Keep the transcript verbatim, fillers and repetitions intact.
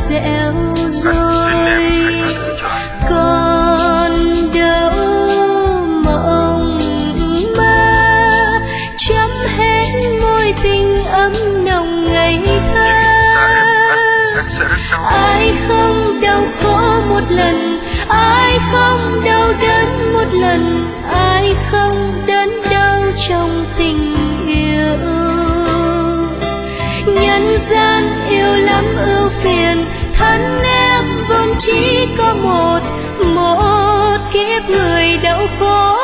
dẻo dối. Còn đâu mộng mơ chấm hết môi tình ấm nồng ngày thơ. Ai không đau khổ một lần, ai không đau đớn một lần, ai không đớn đau trong tình yêu. Nhân gian yêu lắm ưu phiền, thân em vốn chỉ có một, một kiếp người đau khổ